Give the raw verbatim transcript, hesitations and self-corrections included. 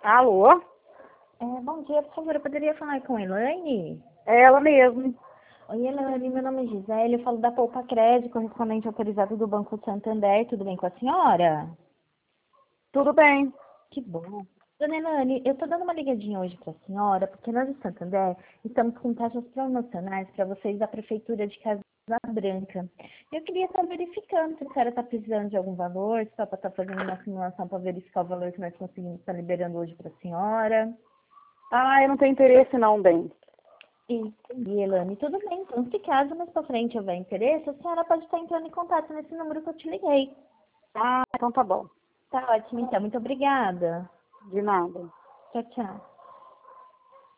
Alô? É, bom dia, por favor, eu poderia falar com a Elaine? É ela mesmo. Oi, Elaine, meu nome é Gisele, eu falo da Poupa Crédito, correspondente autorizado do Banco Santander, tudo bem com a senhora? Tudo bem? Que bom. Dona Elaine, eu tô dando uma ligadinha hoje para a senhora, porque nós do Santander estamos com taxas promocionais para vocês da Prefeitura de Casa Branca. Eu queria estar verificando se a senhora está precisando de algum valor, só para estar fazendo uma simulação para verificar o valor que nós conseguimos estar liberando hoje para a senhora. Ah, eu não tenho interesse não, bem. Entendi, Elane. Tudo bem, então, se caso mais pra frente houver interesse, a senhora pode estar entrando em contato nesse número que eu te liguei. Ah, então tá bom. Tá ótimo, então. Muito obrigada. De nada. Tchau, tchau.